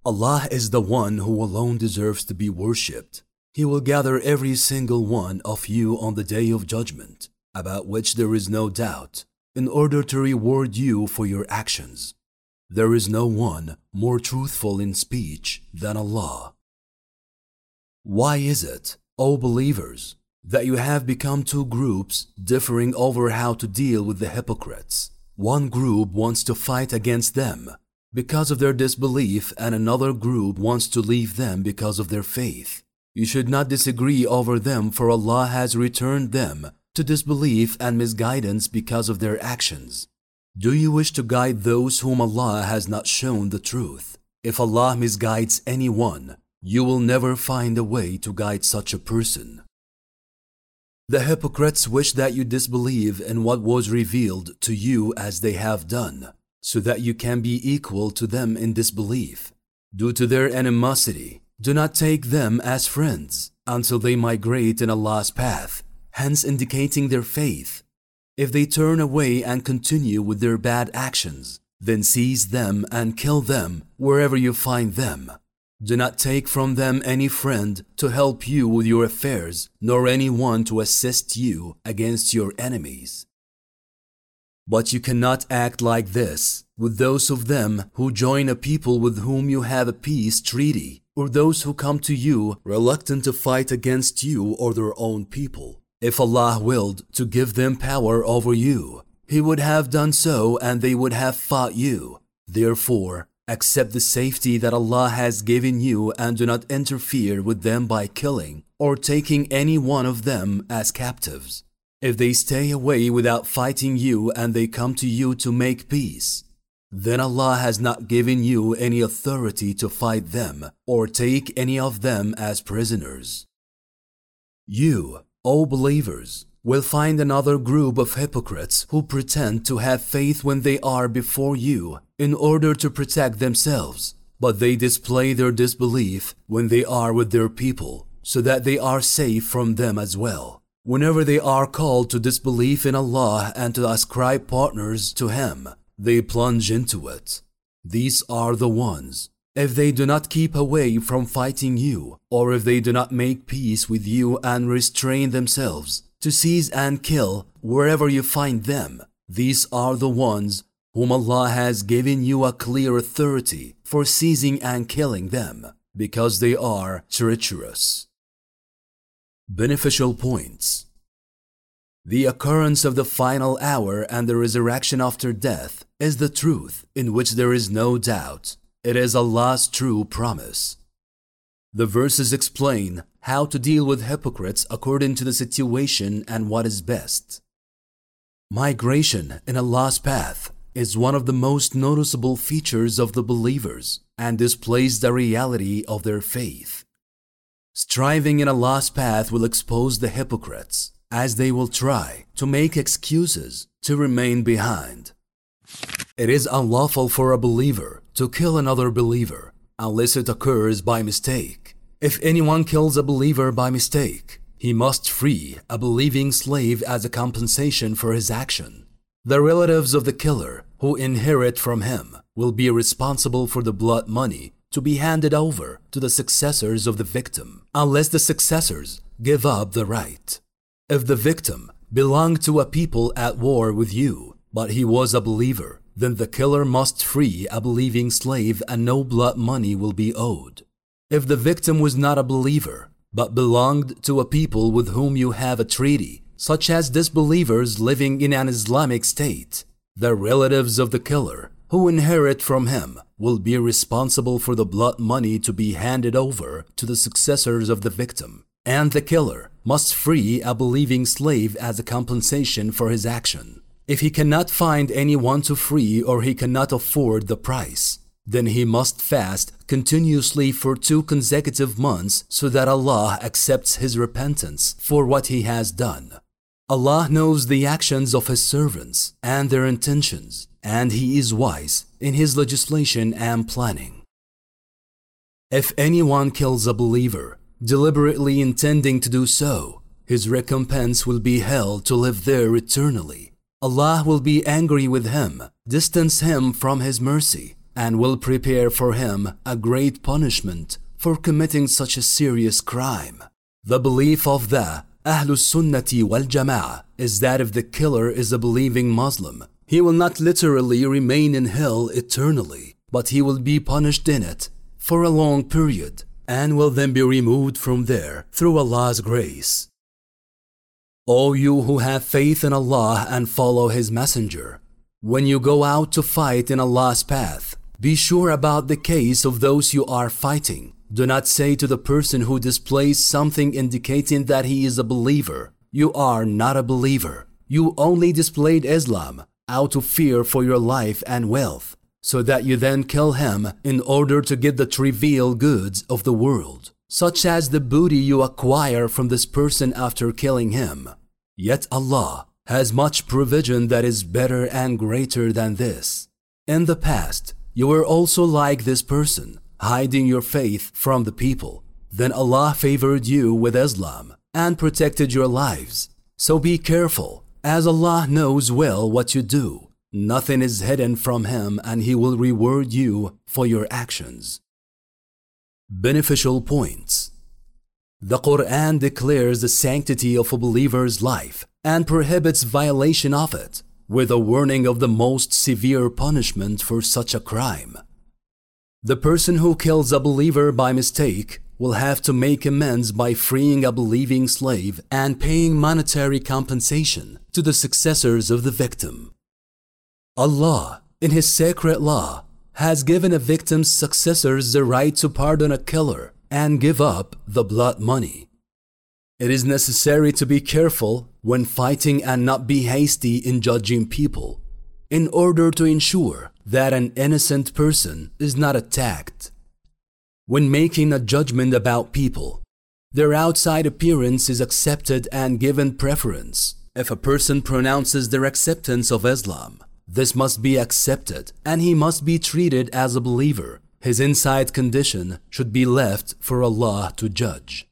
Allah is the one who alone deserves to be worshipped. He will gather every single one of you on the day of judgment, about which there is no doubt, in order to reward you for your actions. There is no one more truthful in speech than Allah. Why is it, O believers, that you have become two groups differing over how to deal with the hypocrites? One group wants to fight against them because of their disbelief, and another group wants to leave them because of their faith. You should not disagree over them, for Allah has returned them to disbelief and misguidance because of their actions. Do you wish to guide those whom Allah has not shown the truth? If Allah misguides anyone, you will never find a way to guide such a person. The hypocrites wish that you disbelieve in what was revealed to you as they have done, so that you can be equal to them in disbelief. Due to their animosity, do not take them as friends until they migrate in Allah's path, hence indicating their faith. If they turn away and continue with their bad actions, then seize them and kill them wherever you find them. Do not take from them any friend to help you with your affairs, nor anyone to assist you against your enemies. But you cannot act like this with those of them who join a people with whom you have a peace treaty, or those who come to you reluctant to fight against you or their own people. If Allah willed to give them power over you, He would have done so, and they would have fought you. Therefore, accept the safety that Allah has given you and do not interfere with them by killing or taking any one of them as captives. If they stay away without fighting you and they come to you to make peace, then Allah has not given you any authority to fight them or take any of them as prisoners. You, O believers, will find another group of hypocrites who pretend to have faith when they are before you in order to protect themselves, but they display their disbelief when they are with their people, so that they are safe from them as well. Whenever they are called to disbelief in Allah and to ascribe partners to Him, they plunge into it. These are the ones, if they do not keep away from fighting you, or if they do not make peace with you and restrain themselves, to seize and kill wherever you find them. These are the ones whom Allah has given you a clear authority for seizing and killing them, because they are treacherous. Beneficial points. The occurrence of the final hour and the resurrection after death is the truth in which there is no doubt. It is Allah's true promise. The verses explain how to deal with hypocrites according to the situation and what is best. Migration in Allah's path is one of the most noticeable features of the believers and displays the reality of their faith. Striving in Allah's path will expose the hypocrites, as they will try to make excuses to remain behind. It is unlawful for a believer to kill another believer unless it occurs by mistake. If anyone kills a believer by mistake, he must free a believing slave as a compensation for his action. The relatives of the killer who inherit from him will be responsible for the blood money to be handed over to the successors of the victim, unless the successors give up the right. If the victim belonged to a people at war with you, but he was a believer, then the killer must free a believing slave and no blood money will be owed. If the victim was not a believer, but belonged to a people with whom you have a treaty, such as disbelievers living in an Islamic state, the relatives of the killer who inherit from him will be responsible for the blood money to be handed over to the successors of the victim, and the killer must free a believing slave as a compensation for his action. If he cannot find anyone to free or he cannot afford the price, then he must fast continuously for 2 consecutive months so that Allah accepts his repentance for what he has done. Allah knows the actions of His servants and their intentions, and He is wise in His legislation and planning. If anyone kills a believer, deliberately intending to do so, his recompense will be hell to live there eternally. Allah will be angry with him, distance him from His mercy, and will prepare for him a great punishment for committing such a serious crime. The belief of the Ahlus Sunnati wal Jama'ah is that if the killer is a believing Muslim, he will not literally remain in hell eternally, but he will be punished in it for a long period and will then be removed from there through Allah's grace. O you who have faith in Allah and follow His Messenger, when you go out to fight in Allah's path, be sure about the case of those you are fighting. Do not say to the person who displays something indicating that he is a believer, "You are not a believer. You only displayed Islam out of fear for your life and wealth, so that you then kill him in order to get the trivial goods of the world, such as the booty you acquire from this person after killing him. Yet Allah has much provision that is better and greater than this. In the past, you were also like this person, hiding your faith from the people. Then Allah favored you with Islam and protected your lives. So be careful, as Allah knows well what you do. Nothing is hidden from Him, and He will reward you for your actions." Beneficial points. The Quran declares the sanctity of a believer's life and prohibits violation of it, with a warning of the most severe punishment for such a crime. The person who kills a believer by mistake will have to make amends by freeing a believing slave and paying monetary compensation to the successors of the victim. Allah, in His sacred law, has given a victim's successors the right to pardon a killer and give up the blood money. It is necessary to be careful when fighting and not be hasty in judging people, in order to ensure that an innocent person is not attacked. When making a judgment about people, their outside appearance is accepted and given preference. If a person pronounces their acceptance of Islam, this must be accepted and he must be treated as a believer. His inside condition should be left for Allah to judge.